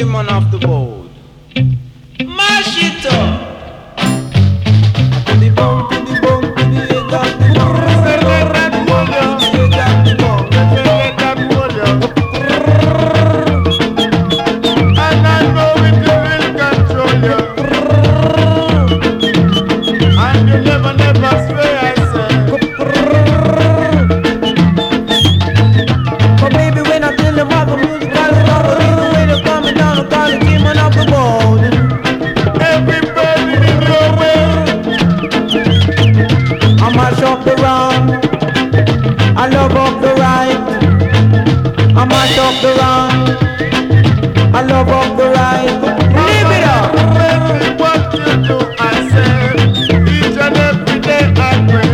came on off the boat. Mash it up. To the bone, to the bone, to the edge of the bone. And I know it will control you. And you never, never sway, I say. But baby, when I tell them about the music, I love the way they're coming down, I call it came on off the boat. Everybody in your way. I mash up the wrong, I love up the right. I mash up the wrong, I love up the right. Leave it up. What you do, I say. Each and every day I pray.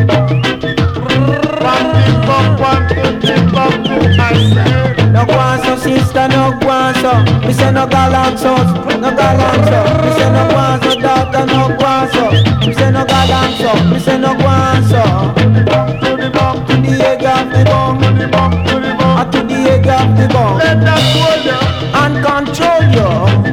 From the cup one to the cup two, I say. No guanso, sister, no guanso. Me say no galanzo, no galanzo. Me say no guanso, daughter, no guanso. Me say no galanzo, me say no guanso. To the bump, To the egg of the bone, to the bump, to the bump. to the egg of the bone, Let that hold you. and control you,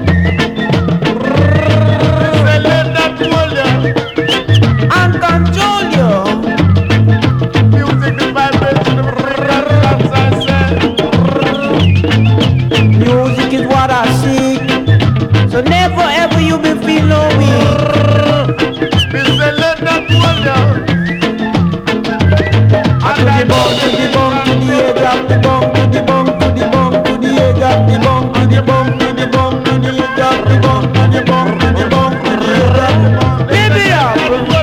Say let that hold you. and control you. Music is vibration of rhythms, I say. Music is what I seek, so never ever you be feel no weak. Me say let that hold you. To the bone, to the bone, to the egg of the bone, to the bone, to the bone, to the egg of the bone, to the bone, to the bone, to the egg of the bone, to the bone, to the bone, to the egg of the bone. Live it up.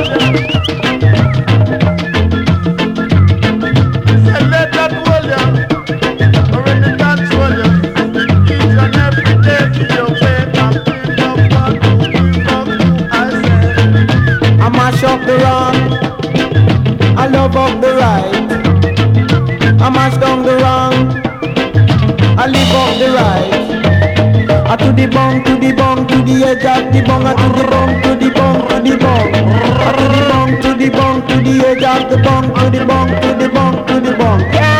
Say let that hold you. Already control you. Each and every day to your way. And feel up what you do, I say. I mash up the wrong, I love up the right. I mash down the wrong, I live up the right. I to the bone, to the bone, to the edge of the bone, I to the bone, to the bone, to the bone. I to the bone, to the bone, to the edge of the bone, to the bone, to the bone, to the bone.